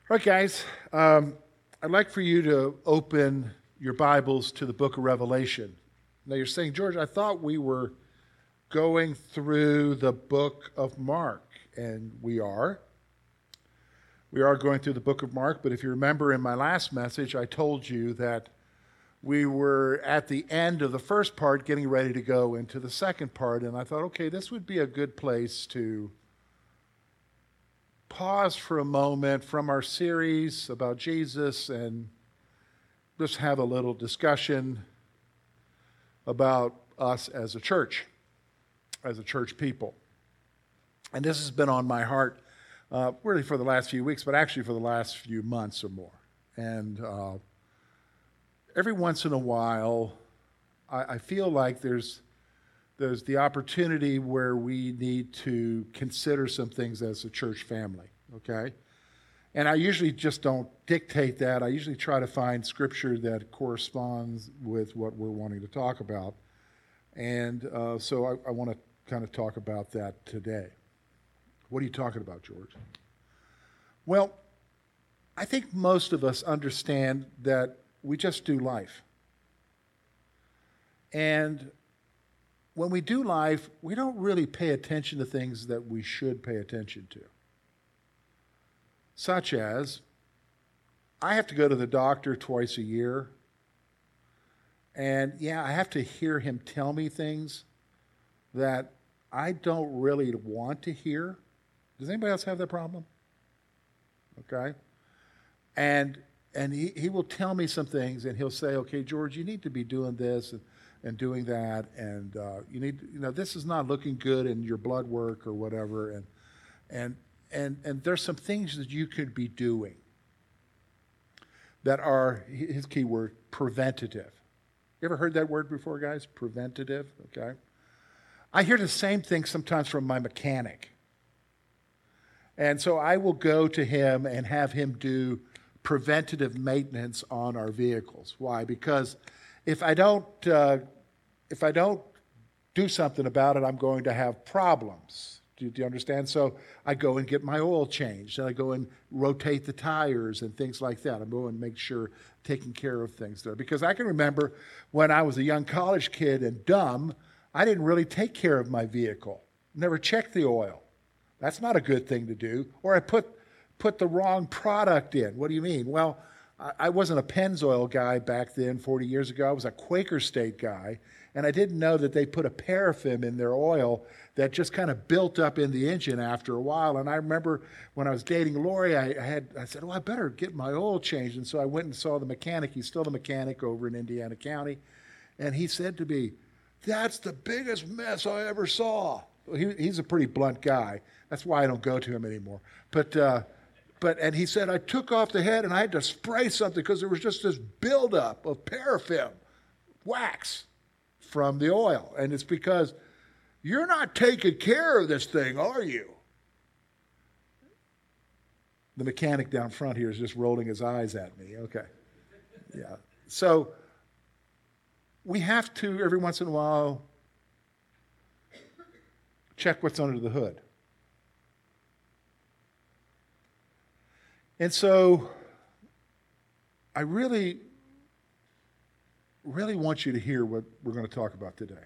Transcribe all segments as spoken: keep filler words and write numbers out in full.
All right, guys, um, I'd like for you to open your Bibles to the book of Revelation. Now, you're saying, George, I thought we were going through the book of Mark, and we are. We are going through the book of Mark, but if you remember in my last message, I told you that we were at the end of the first part, getting ready to go into the second part, and I thought, okay, this would be a good place to pause for a moment from our series about Jesus and just have a little discussion about us as a church, as a church people. And this has been on my heart uh, really for the last few weeks, but actually for the last few months or more. And uh, every once in a while, I, I feel like there's There's the opportunity where we need to consider some things as a church family, okay? And I usually just don't dictate that. I usually try to find scripture that corresponds with what we're wanting to talk about. And uh, so I, I want to kind of talk about that today. What are you talking about, George? Well, I think most of us understand that we just do life. And when we do life, we don't really pay attention to things that we should pay attention to. Such as, I have to go to the doctor twice a year, and yeah, I have to hear him tell me things that I don't really want to hear. Does anybody else have that problem? Okay. And and he, he will tell me some things, and he'll say, okay, George, you need to be doing this, and and doing that, and uh, you need, you know, this is not looking good in your blood work or whatever, and and and and there's some things that you could be doing that are, his key word, preventative. You ever heard that word before, guys? Preventative, okay? I hear the same thing sometimes from my mechanic. And so I will go to him and have him do preventative maintenance on our vehicles. Why? Because If I don't, uh, if I don't do something about it, I'm going to have problems. Do, do you understand? So I go and get my oil changed, and I go and rotate the tires and things like that. I'm going to make sure taking care of things there. Because I can remember when I was a young college kid and dumb, I didn't really take care of my vehicle. Never checked the oil. That's not a good thing to do. Or I put put the wrong product in. What do you mean? Well, I wasn't a Pennzoil guy back then, forty years ago. I was a Quaker State guy, and I didn't know that they put a paraffin in their oil that just kind of built up in the engine after a while. And I remember when I was dating Lori, I, I had I said, "Oh, I better get my oil changed." And so I went and saw the mechanic. He's still the mechanic over in Indiana County, and he said to me, "That's the biggest mess I ever saw." He, he's a pretty blunt guy. That's why I don't go to him anymore. But. Uh, But, and he said, I took off the head and I had to spray something because there was just this buildup of paraffin, wax, from the oil. And it's because you're not taking care of this thing, are you? The mechanic down front here is just rolling his eyes at me. Okay. Yeah. So we have to, every once in a while, check what's under the hood. And so I really, really want you to hear what we're going to talk about today.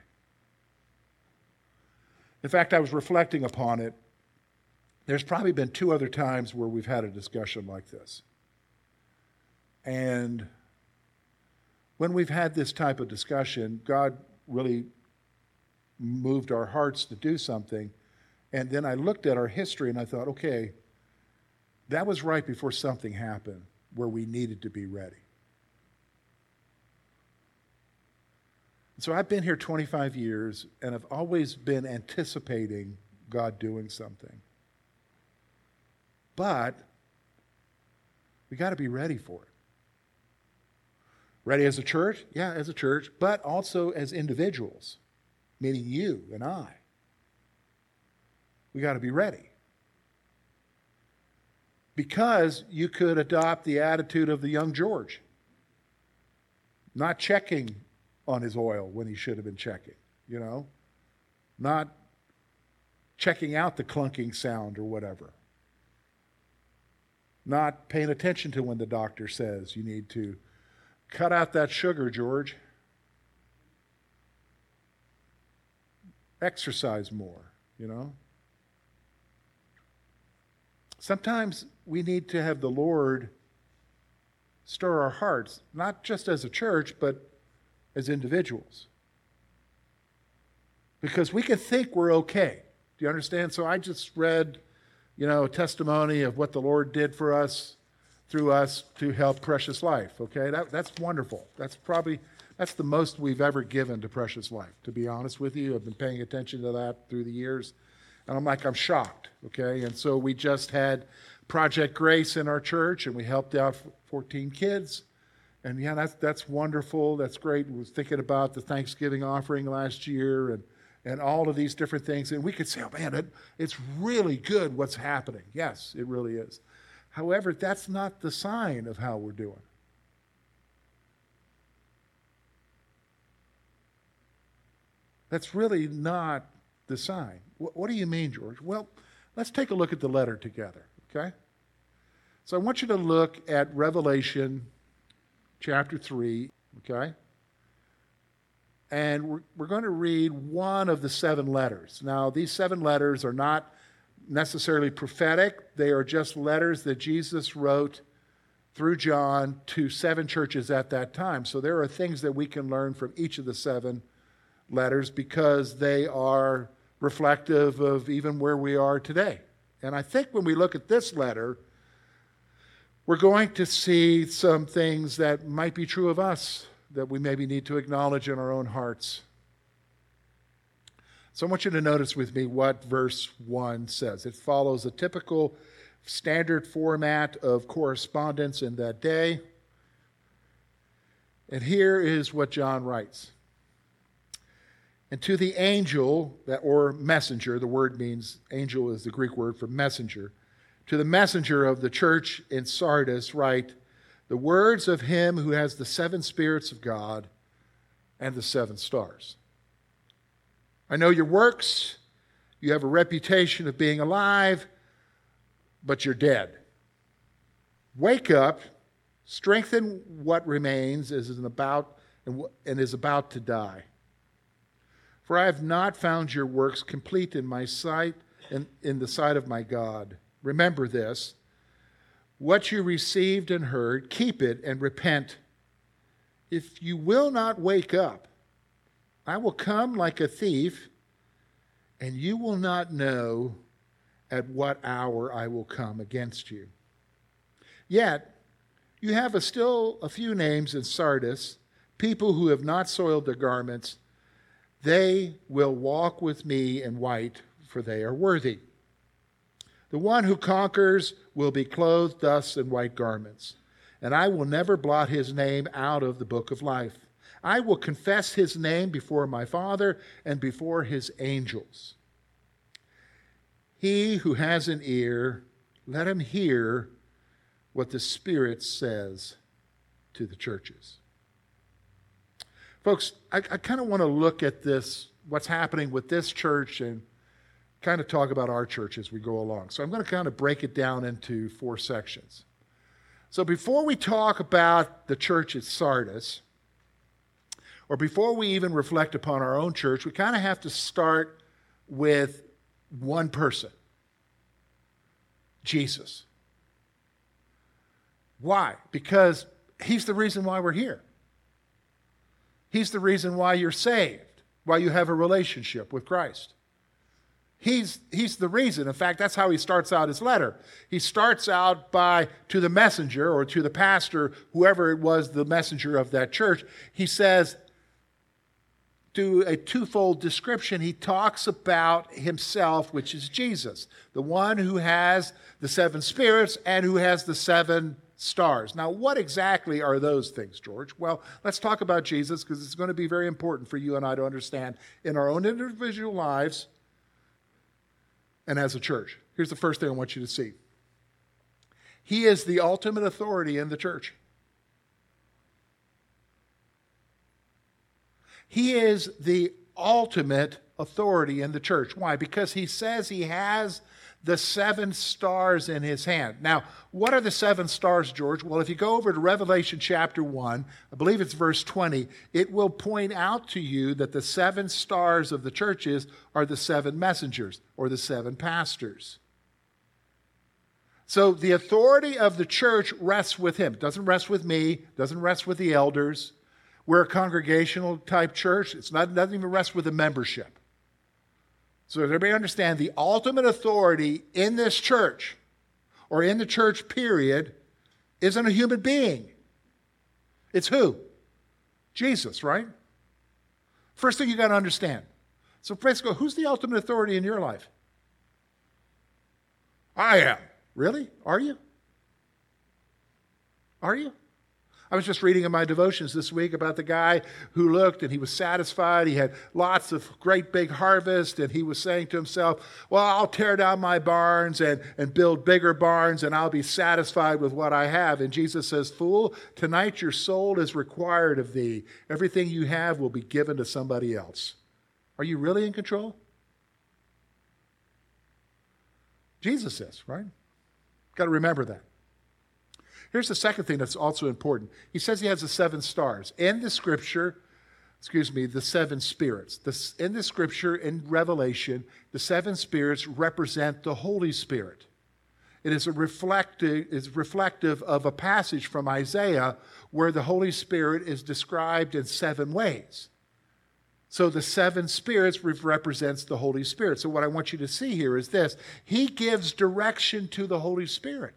In fact, I was reflecting upon it. There's probably been two other times where we've had a discussion like this. And when we've had this type of discussion, God really moved our hearts to do something. And then I looked at our history and I thought, okay, that was right before something happened where we needed to be ready. So I've been here twenty-five years, and I've always been anticipating God doing something. But we got to be ready for it. Ready as a church? Yeah, as a church, but also as individuals, meaning you and I. We got to be ready. Because you could adopt the attitude of the young George, not checking on his oil when he should have been checking, you know, not checking out the clunking sound or whatever. not paying attention to when the doctor says you need to cut out that sugar, George. Exercise more, you know. Sometimes we need to have the Lord stir our hearts, not just as a church, but as individuals. Because we can think we're okay. Do you understand? So I just read, you know, a testimony of what the Lord did for us, through us, to help Precious Life, okay? That, that's wonderful. That's probably, that's the most we've ever given to Precious Life, to be honest with you. I've been paying attention to that through the years. And I'm like, I'm shocked, okay? And so we just had Project Grace in our church, and we helped out fourteen kids. And yeah, that's, that's wonderful. That's great. I was thinking about the Thanksgiving offering last year and, and all of these different things. And we could say, oh, man, it, it's really good what's happening. Yes, it really is. However, that's not the sign of how we're doing. That's really not the sign. What, what do you mean, George? Well, let's take a look at the letter together, okay? So I want you to look at Revelation chapter three, okay? And we're, we're going to read one of the seven letters. Now, these seven letters are not necessarily prophetic. They are just letters that Jesus wrote through John to seven churches at that time. So there are things that we can learn from each of the seven letters because they are reflective of even where we are today. And I think when we look at this letter, we're going to see some things that might be true of us that we maybe need to acknowledge in our own hearts. So I want you to notice with me what verse one says. It follows a typical standard format of correspondence in that day. And here is what John writes. And to the angel, that or messenger, the word means, angel is the Greek word for messenger. To the messenger of the church in Sardis write, the words of him who has the seven spirits of God and the seven stars. I know your works. You have a reputation of being alive, but you're dead. Wake up, strengthen what remains is about and is about to die. For I have not found your works complete in my sight and in the sight of my God. Remember this, what you received and heard, keep it and repent. If you will not wake up, I will come like a thief, and you will not know at what hour I will come against you. Yet, you have a still a few names in Sardis, people who have not soiled their garments. They will walk with me in white, for they are worthy. The one who conquers will be clothed thus in white garments, and I will never blot his name out of the book of life. I will confess his name before my Father and before his angels. He who has an ear, let him hear what the Spirit says to the churches. Folks, I, I kind of want to look at this, what's happening with this church, and kind of talk about our church as we go along. So I'm going to kind of break it down into four sections. So before we talk about the church at Sardis, or before we even reflect upon our own church, we kind of have to start with one person, Jesus. Why? Because he's the reason why we're here. He's the reason why you're saved, why you have a relationship with Christ. He's, he's the reason. In fact, that's how he starts out his letter. He starts out by, to the messenger or to the pastor, whoever it was, the messenger of that church, he says, do a twofold description. He talks about himself, which is Jesus, the one who has the seven spirits and who has the seven stars. Now, what exactly are those things, George? Well, let's talk about Jesus because it's going to be very important for you and I to understand in our own individual lives and as a church. Here's the first thing I want you to see. He is the ultimate authority in the church. He is the ultimate authority in the church. Why? Because he says he has the seven stars in his hand. Now, what are the seven stars, George? Well, if you go over to Revelation chapter one, I believe it's verse twenty, it will point out to you that the seven stars of the churches are the seven messengers or the seven pastors. So the authority of the church rests with him. It doesn't rest with me, it doesn't rest with the elders. We're a congregational type church. It's not, it doesn't even rest with the membership. So does everybody understand the ultimate authority in this church or in the church period isn't a human being. It's who? Jesus, right? First thing you got to understand. So let's go, who's the ultimate authority in your life? I am. Really? Are you? Are you? I was just reading in my devotions this week about the guy who looked and he was satisfied. He had lots of great big harvest and he was saying to himself, well, I'll tear down my barns and, and build bigger barns and I'll be satisfied with what I have. And Jesus says, fool, tonight your soul is required of thee. Everything you have will be given to somebody else. Are you really in control? Jesus is, right? Got to remember that. Here's the second thing that's also important. He says he has the seven stars. In the scripture, excuse me, the seven spirits. The, in the scripture, in Revelation, the seven spirits represent the Holy Spirit. It is, a reflective, is reflective of a passage from Isaiah where the Holy Spirit is described in seven ways. So the seven spirits represents the Holy Spirit. So what I want you to see here is this. He gives direction to the Holy Spirit.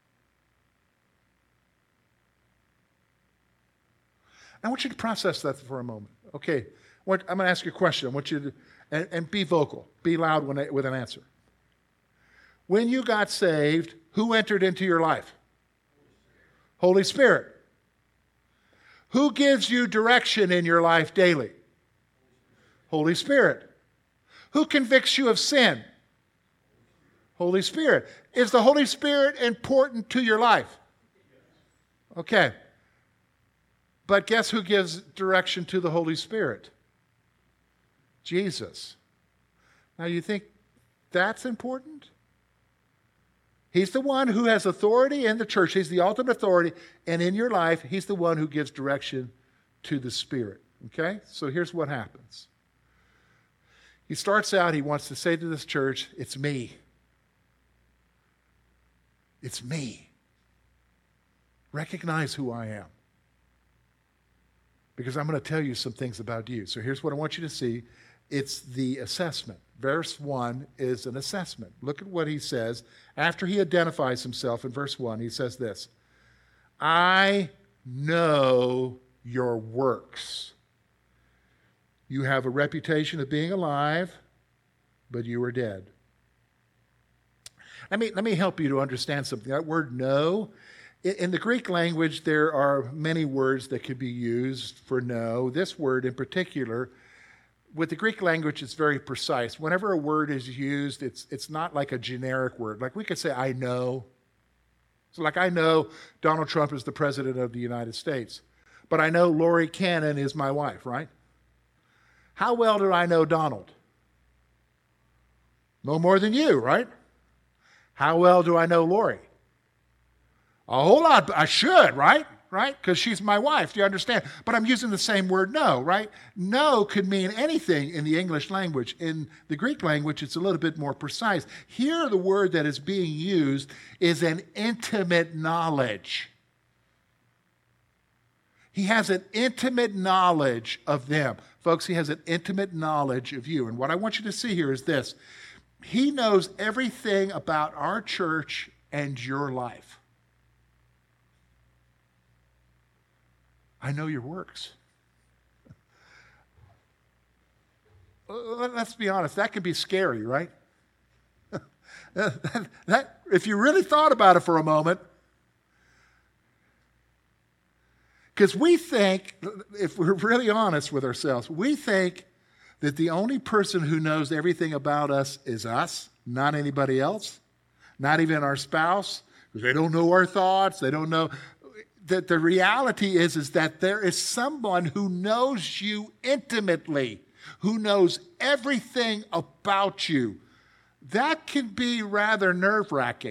I want you to process that for a moment. Okay, what, I'm going to ask you a question. I want you to, and, and be vocal, be loud when I, with an answer. When you got saved, who entered into your life? Holy Spirit. Who gives you direction in your life daily? Holy Spirit. Who convicts you of sin? Holy Spirit. Is the Holy Spirit important to your life? Okay. But guess who gives direction to the Holy Spirit? Jesus. Now you think that's important? He's the one who has authority in the church. He's the ultimate authority. And in your life, he's the one who gives direction to the Spirit. Okay? So here's what happens. He starts out, he wants to say to this church, it's me. It's me. Recognize who I am. Because I'm going to tell you some things about you. So here's what I want you to see. It's the assessment. Verse one is an assessment. Look at what he says. After he identifies himself in verse one, he says this. I know your works. You have a reputation of being alive, but you are dead. Let me, let me help you to understand something. That word know, in the Greek language, there are many words that could be used for know. This word in particular, with the Greek language, it's very precise. Whenever a word is used, it's, it's not like a generic word. Like we could say, I know. So like I know Donald Trump is the president of the United States, but I know Lori Cannon is my wife, right? How well do I know Donald? No more than you, right? How well do I know Lori? A whole lot. I should, right? Right? Because she's my wife. Do you understand? But I'm using the same word know, right? Know could mean anything in the English language. In the Greek language, it's a little bit more precise. Here, the word that is being used is an intimate knowledge. He has an intimate knowledge of them. Folks, he has an intimate knowledge of you. And what I want you to see here is this. He knows everything about our church and your life. I know your works. Let's be honest, that can be scary, right? that, that, if you really thought about it for a moment, because we think, if we're really honest with ourselves, we think that the only person who knows everything about us is us, not anybody else, not even our spouse, because they don't know our thoughts, they don't know. That the reality is, is that there is someone who knows you intimately, who knows everything about you. that can be rather nerve-wracking.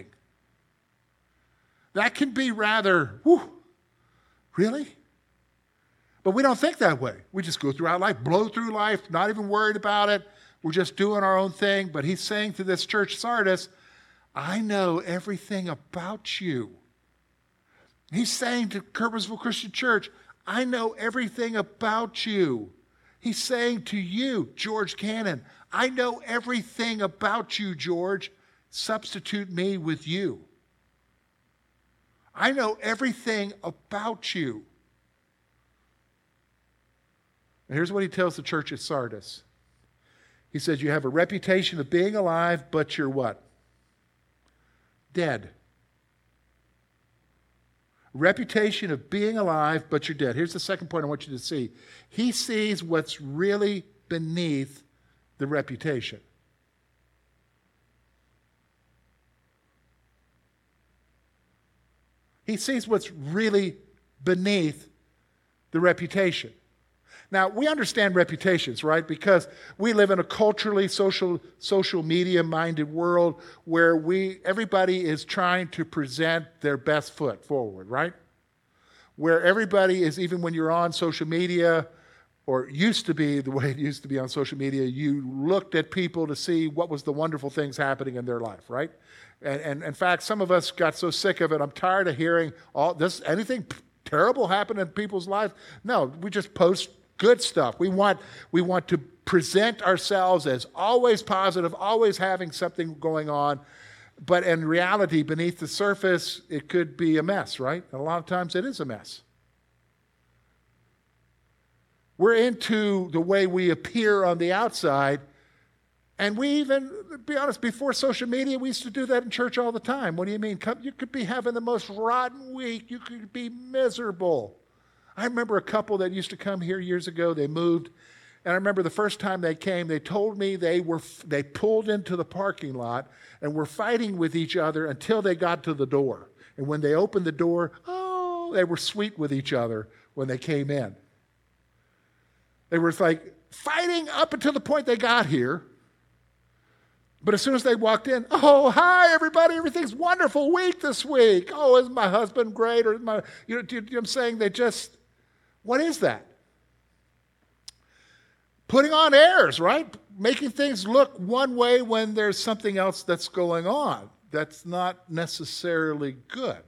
That can be rather, whew, really? But we don't think that way. We just go throughout life, blow through life, not even worried about it. We're just doing our own thing. But he's saying to this church, Sardis, I know everything about you. He's saying to Purposeful Christian Church, I know everything about you. He's saying to you, George Cannon, I know everything about you, George. Substitute me with you. I know everything about you. And here's what he tells the church at Sardis. He says, you have a reputation of being alive, but you're what? Dead. Reputation of being alive, but you're dead. Here's the second point I want you to see. He sees what's really beneath the reputation. He sees what's really beneath the reputation. Now, we understand reputations, right? Because we live in a culturally, social, social media-minded world where we, everybody is trying to present their best foot forward, right? Where everybody is, even when you're on social media, or used to be the way it used to be on social media, you looked at people to see what was the wonderful things happening in their life, right? And, and in fact, some of us got so sick of it, I'm tired of hearing all this, anything terrible happen in people's lives. No, we just post good stuff. We want, we want to present ourselves as always positive, always having something going on. But in reality, beneath the surface, it could be a mess, right? And a lot of times it is a mess. We're into the way we appear on the outside. And we even, to be honest, before social media, we used to do that in church all the time. What do you mean? You could be having the most rotten week. You could be miserable. I remember a couple that used to come here years ago. They moved. And I remember the first time they came, they told me they were they pulled into the parking lot and were fighting with each other until they got to the door. And when they opened the door, oh, they were sweet with each other when they came in. They were like fighting up until the point they got here. But as soon as they walked in, oh, hi, everybody, everything's wonderful week this week. Oh, is my husband great? Or is my, you know, you know what I'm saying? They just, what is that? Putting on airs, right? Making things look one way when there's something else that's going on that's not necessarily good.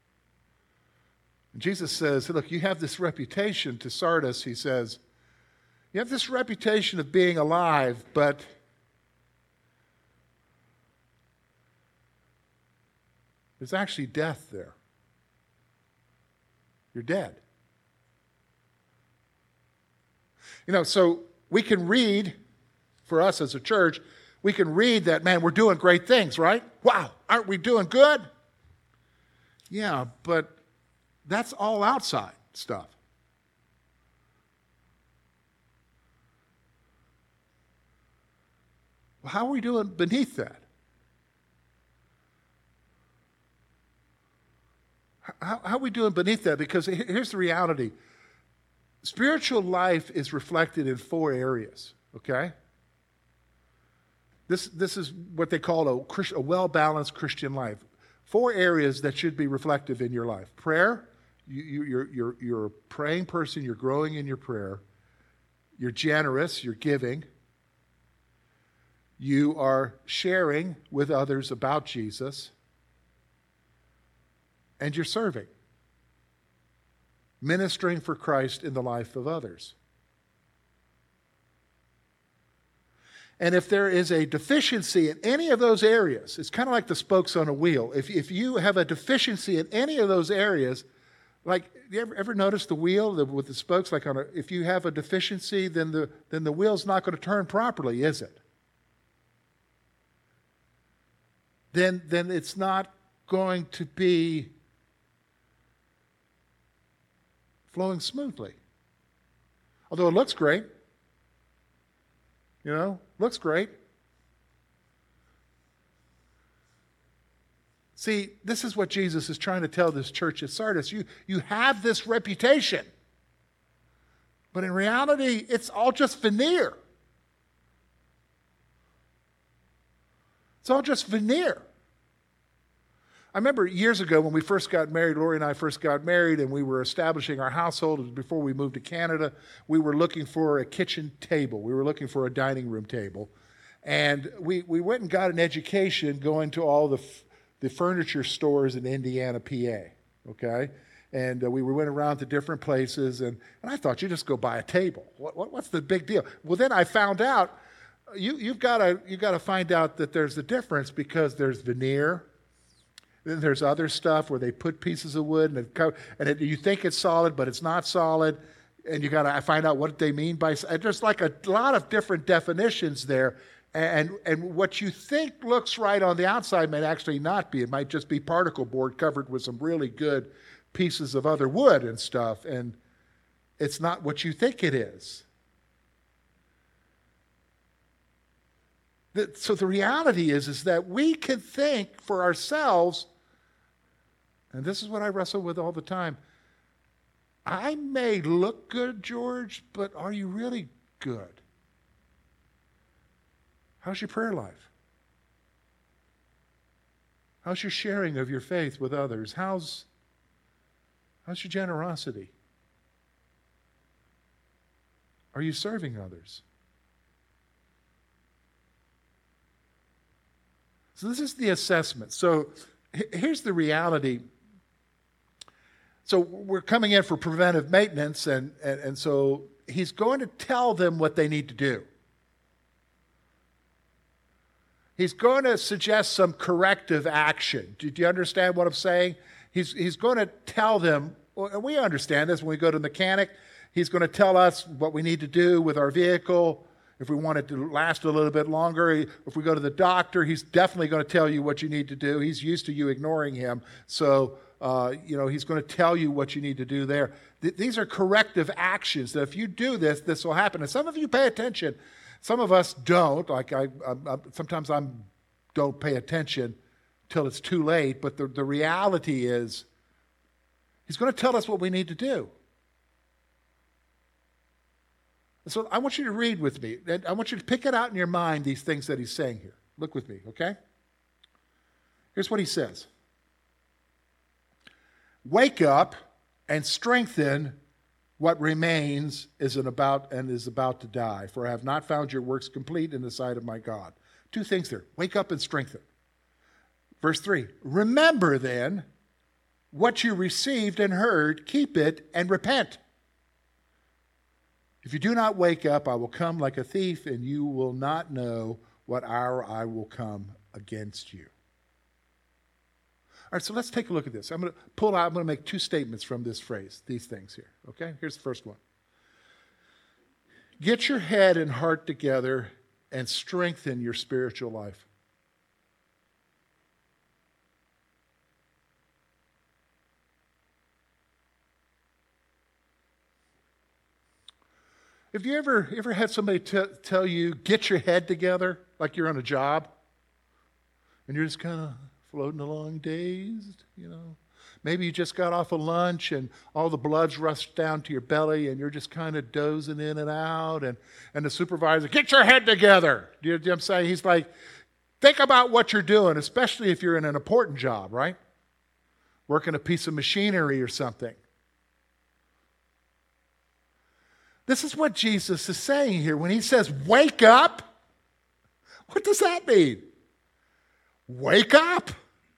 And Jesus says, look, you have this reputation to Sardis, he says, you have this reputation of being alive, but there's actually death there. You're dead. You know, so we can read, for us as a church, we can read that, man, we're doing great things, right? Wow, aren't we doing good? Yeah, but that's all outside stuff. Well, how are we doing beneath that? How, how are we doing beneath that? Because here's the reality. Spiritual life is reflected in four areas, okay? This, this is what they call a, Christ, a well-balanced Christian life. Four areas that should be reflective in your life. Prayer, you, you, you're, you're, you're a praying person, you're growing in your prayer. You're generous, you're giving. You are sharing with others about Jesus. And you're serving. Ministering for Christ in the life of others. And if there is a deficiency in any of those areas, it's kind of like the spokes on a wheel. If, if you have a deficiency in any of those areas, like, you ever, ever notice the wheel the, with the spokes? Like on a, if you have a deficiency, then the, then the wheel's not going to turn properly, is it? Then, then it's not going to be flowing smoothly. Although it looks great. You know, looks great. See, this is what Jesus is trying to tell this church at Sardis. You, you have this reputation. But in reality, it's all just veneer. It's all just veneer. I remember years ago when we first got married, Lori and I first got married, and we were establishing our household. It was before we moved to Canada. We were looking for a kitchen table. We were looking for a dining room table. And we, we went and got an education going to all the, f- the furniture stores in Indiana, P A, okay? And uh, we went around to different places, and, and I thought, you just go buy a table. What, what, what's the big deal? Well, then I found out, you, you've got to you got to find out that there's a difference, because there's veneer. Then there's other stuff where they put pieces of wood, and, it co- and it, you think it's solid, but it's not solid. And you got to find out what they mean by. There's like a lot of different definitions there, and and what you think looks right on the outside may actually not be. It might just be particle board covered with some really good pieces of other wood and stuff, and it's not what you think it is. So the reality is, is that we can think for ourselves, and this is what I wrestle with all the time. I may look good, George, but are you really good? How's your prayer life? How's your sharing of your faith with others? How's, how's your generosity? Are you serving others? So this is the assessment. So here's the reality. So we're coming in for preventive maintenance, and, and, and so he's going to tell them what they need to do. He's going to suggest some corrective action. Do, do you understand what I'm saying? He's, he's going to tell them, and we understand this when we go to the mechanic. He's going to tell us what we need to do with our vehicle. If we want it to last a little bit longer, if we go to the doctor, he's definitely going to tell you what you need to do. He's used to you ignoring him. So, uh, you know, he's going to tell you what you need to do there. Th- these are corrective actions that if you do this, this will happen. And some of you pay attention. Some of us don't. Like I, I, I sometimes I don't pay attention till it's too late. But the, the reality is, he's going to tell us what we need to do. So I want you to read with me. I want you to pick it out in your mind, these things that he's saying here. Look with me, okay? Here's what he says. Wake up and strengthen what remains is an about and is about to die, for I have not found your works complete in the sight of my God. Two things there. Wake up and strengthen. Verse three. Remember then what you received and heard, keep it and repent. If you do not wake up, I will come like a thief, and you will not know what hour I will come against you. All right, so let's take a look at this. I'm going to pull out, I'm going to make two statements from this phrase, these things here. Okay, here's the first one. Get your head and heart together and strengthen your spiritual life. Have you ever, ever had somebody t- tell you, get your head together, like you're on a job, and you're just kind of floating along dazed, you know? Maybe you just got off of lunch and all the blood's rushed down to your belly and you're just kind of dozing in and out, and, and the supervisor, get your head together. Do you know what I'm saying? He's like, think about what you're doing, especially if you're in an important job, right? Working a piece of machinery or something. This is what Jesus is saying here when he says, wake up. What does that mean? Wake up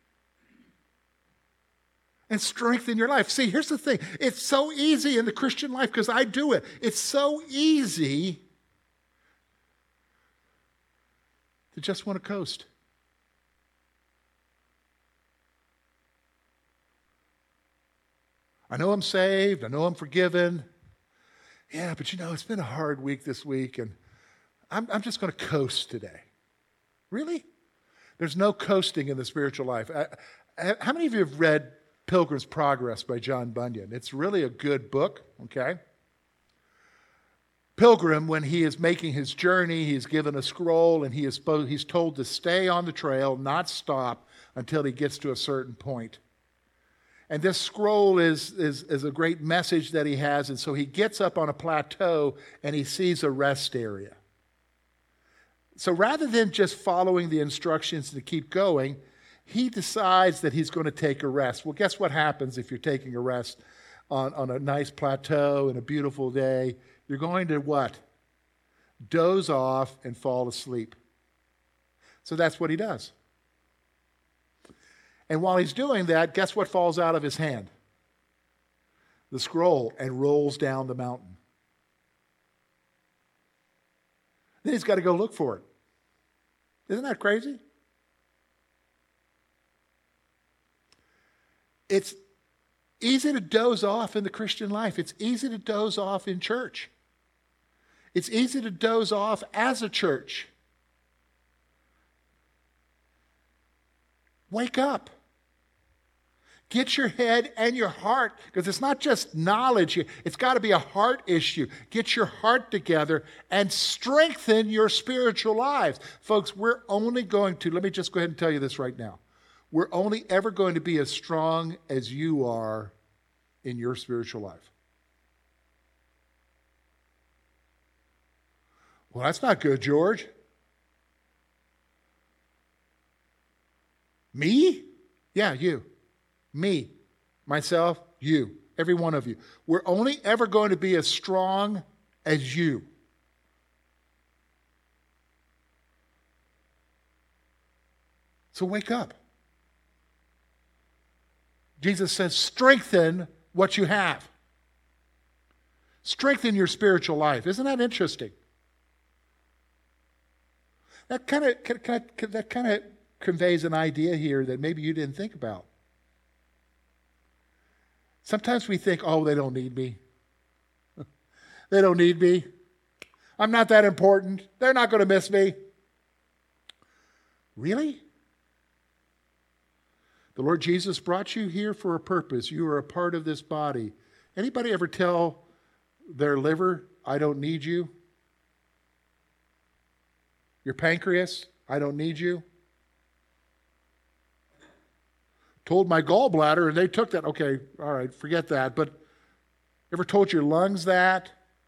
and strengthen your life. See, here's the thing. It's so easy in the Christian life, because I do it. It's so easy to just want to coast. I know I'm saved. I know I'm forgiven. Yeah, but you know, it's been a hard week this week, and I'm, I'm just going to coast today. Really? There's no coasting in the spiritual life. I, I, how many of you have read Pilgrim's Progress by John Bunyan? It's really a good book, okay? Pilgrim, when he is making his journey, he's given a scroll, and he is supposed, he's told to stay on the trail, not stop until he gets to a certain point. And this scroll is, is, is a great message that he has. And so he gets up on a plateau and he sees a rest area. So rather than just following the instructions to keep going, he decides that he's going to take a rest. Well, guess what happens if you're taking a rest on, on a nice plateau and a beautiful day? You're going to what? Doze off and fall asleep. So that's what he does. And while he's doing that, guess what falls out of his hand? The scroll, and rolls down the mountain. Then he's got to go look for it. Isn't that crazy? It's easy to doze off in the Christian life. It's easy to doze off in church. It's easy to doze off as a church. Wake up. Get your head and your heart, because it's not just knowledge here. It's got to be a heart issue. Get your heart together and strengthen your spiritual lives. Folks, we're only going to, let me just go ahead and tell you this right now. We're only ever going to be as strong as you are in your spiritual life. Well, that's not good, George. Me? Yeah, you. Me, myself, you, every one of you. We're only ever going to be as strong as you. So wake up. Jesus says, strengthen what you have. Strengthen your spiritual life. Isn't that interesting? That kind of that kind of conveys an idea here that maybe you didn't think about. Sometimes we think, oh, they don't need me. They don't need me. I'm not that important. They're not going to miss me. Really? The Lord Jesus brought you here for a purpose. You are a part of this body. Anybody ever tell their liver, I don't need you? Your pancreas, I don't need you? Told my gallbladder and they took that. Okay, all right, forget that. But ever told your lungs that?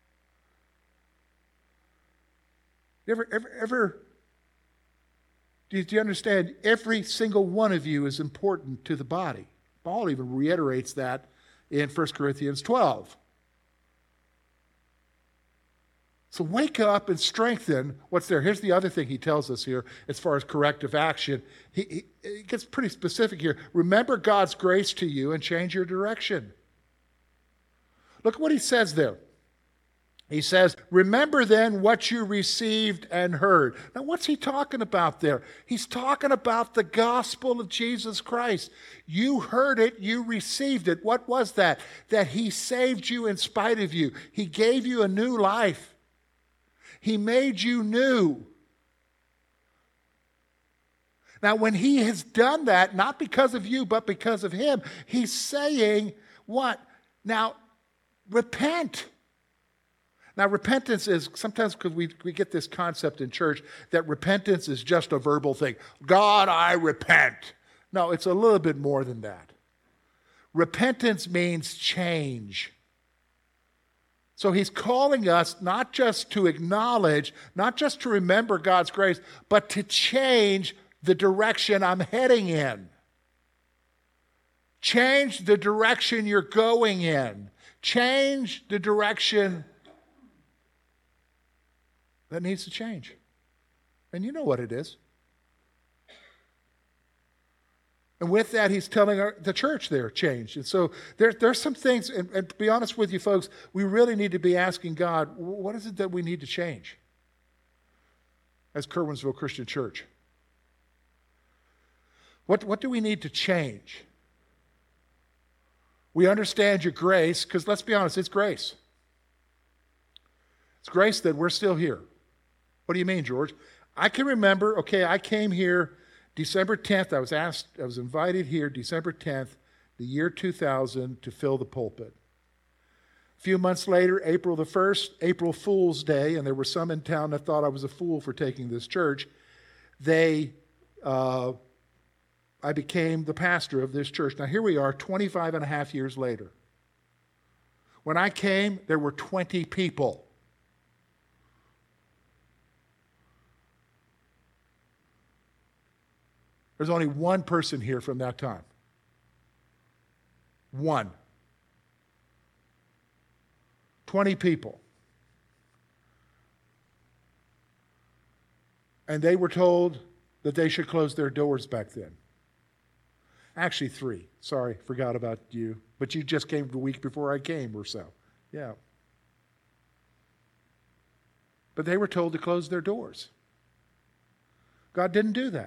Ever, ever, ever, do you, do you understand? Every single one of you is important to the body. Paul even reiterates that in First Corinthians twelve. So wake up and strengthen what's there. Here's the other thing he tells us here as far as corrective action. He, he, he gets pretty specific here. Remember God's grace to you and change your direction. Look what he says there. He says, remember then what you received and heard. Now, what's he talking about there? He's talking about the gospel of Jesus Christ. You heard it, you received it. What was that? That he saved you in spite of you. He gave you a new life. He made you new. Now, when he has done that, not because of you, but because of him, he's saying, what? Now, repent. Now, repentance is, sometimes because we, we get this concept in church that repentance is just a verbal thing. God, I repent. No, it's a little bit more than that. Repentance means change. So he's calling us not just to acknowledge, not just to remember God's grace, but to change the direction I'm heading in. Change the direction you're going in. Change the direction that needs to change. And you know what it is. And with that, he's telling our, the church there, change. And so there, there's some things, and, and to be honest with you folks, we really need to be asking God, what is it that we need to change as Curwensville Christian Church? What, what do we need to change? We understand your grace, because let's be honest, it's grace. It's grace that we're still here. What do you mean, George? I can remember, okay, I came here December tenth, I was asked, I was invited here December tenth, the year two thousand, to fill the pulpit. A few months later, April the first, April Fool's Day, and there were some in town that thought I was a fool for taking this church. They, uh, I became the pastor of this church. Now here we are, twenty-five and a half years later. When I came, there were twenty people. There's only one person here from that time. One. twenty people. And they were told that they should close their doors back then. Actually, three. Sorry, forgot about you. But you just came the week before I came or so. Yeah. But they were told to close their doors. God didn't do that.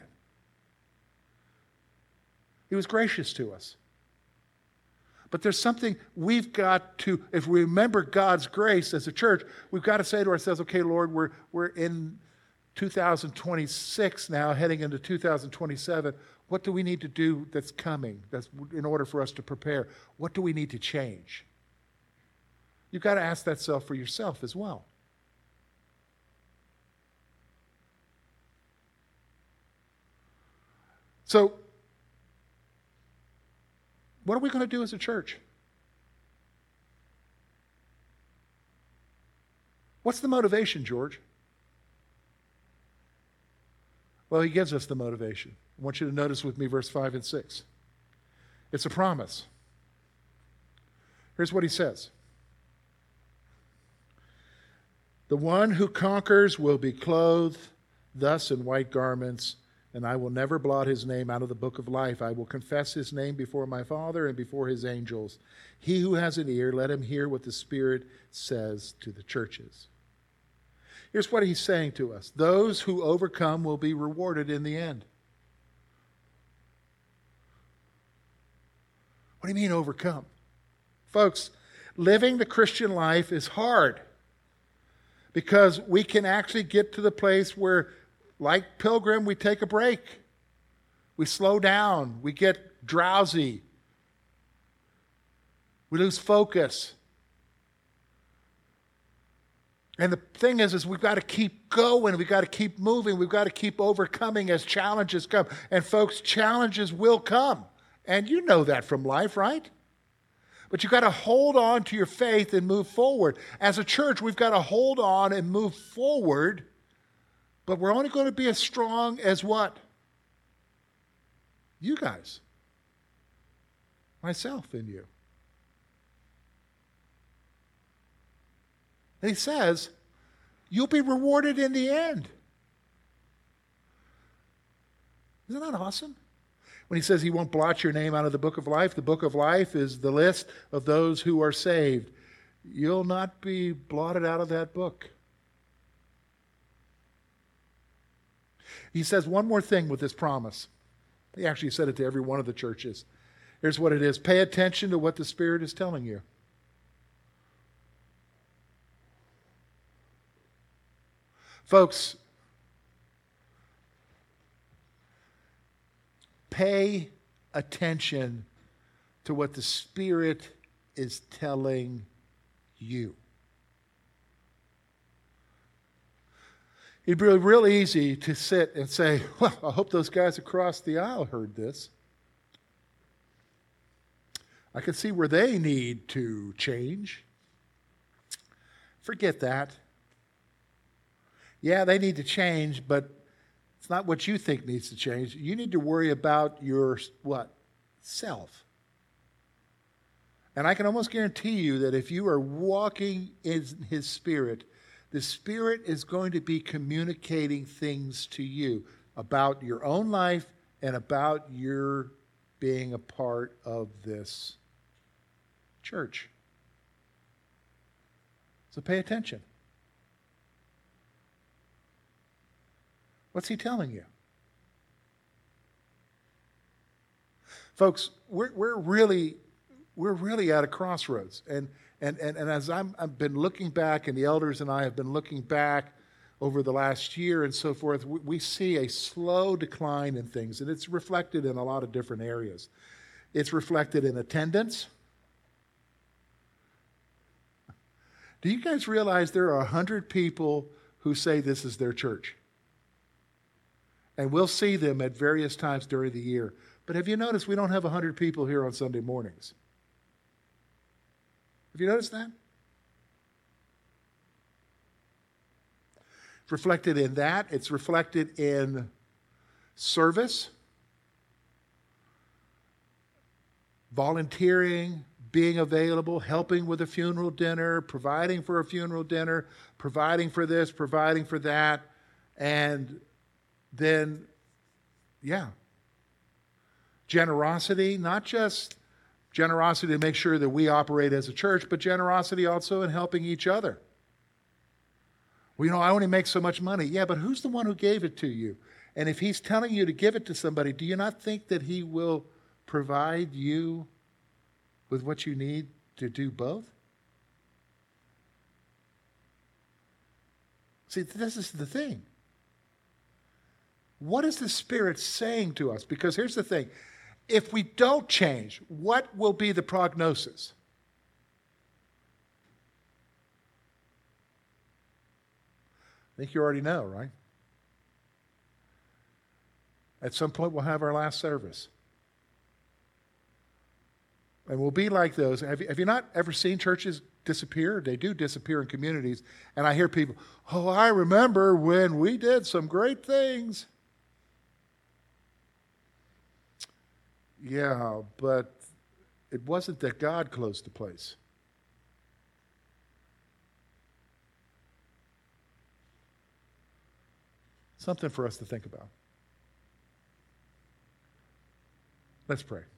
He was gracious to us. But there's something we've got to, if we remember God's grace as a church, we've got to say to ourselves, okay, Lord, we're, we're in two thousand twenty-six now, heading into two thousand twenty-seven. What do we need to do that's coming that's in order for us to prepare? What do we need to change? You've got to ask that self for yourself as well. So, what are we going to do as a church? What's the motivation, George? Well, he gives us the motivation. I want you to notice with me verse five and six. It's a promise. Here's what he says. The one who conquers will be clothed thus in white garments, and I will never blot his name out of the book of life. I will confess his name before my Father and before his angels. He who has an ear, let him hear what the Spirit says to the churches. Here's what he's saying to us. Those who overcome will be rewarded in the end. What do you mean overcome? Folks, living the Christian life is hard because we can actually get to the place where, like Pilgrim, we take a break. We slow down. We get drowsy. We lose focus. And the thing is, is we've got to keep going. We've got to keep moving. We've got to keep overcoming as challenges come. And folks, challenges will come. And you know that from life, right? But you've got to hold on to your faith and move forward. As a church, we've got to hold on and move forward. But we're only going to be as strong as what? You guys. Myself and you. And he says, you'll be rewarded in the end. Isn't that awesome? When he says he won't blot your name out of the book of life, the book of life is the list of those who are saved. You'll not be blotted out of that book. He says one more thing with this promise. He actually said it to every one of the churches. Here's what it is. Pay attention to what the Spirit is telling you. Folks, pay attention to what the Spirit is telling you. It'd be real easy to sit and say, well, I hope those guys across the aisle heard this. I can see where they need to change. Forget that. Yeah, they need to change, but it's not what you think needs to change. You need to worry about your, what? Self. And I can almost guarantee you that if you are walking in His Spirit, the Spirit is going to be communicating things to you about your own life and about your being a part of this church. So pay attention. What's he telling you? Folks, we're, we're really we're really at a crossroads. And and and, and as I'm, I've been looking back, and the elders and I have been looking back over the last year and so forth, we, we see a slow decline in things, and it's reflected in a lot of different areas. It's reflected in attendance. Do you guys realize there are a hundred people who say this is their church? And we'll see them at various times during the year. But have you noticed we don't have one hundred people here on Sunday mornings? Have you noticed that? It's reflected in that. It's reflected in service. volunteering, being available, helping with a funeral dinner, providing for a funeral dinner, providing for this, providing for that, and then, yeah, generosity, not just generosity to make sure that we operate as a church, but generosity also in helping each other. Well, you know, I only make so much money. Yeah, but who's the one who gave it to you? And if he's telling you to give it to somebody, do you not think that he will provide you with what you need to do both? See, this is the thing. What is the Spirit saying to us? Because here's the thing. If we don't change, what will be the prognosis? I think you already know, right? At some point, we'll have our last service. And we'll be like those. Have you, have you not ever seen churches disappear? They do disappear in communities. And I hear people, oh, I remember when we did some great things. Yeah, but it wasn't that God closed the place. Something for us to think about. Let's pray.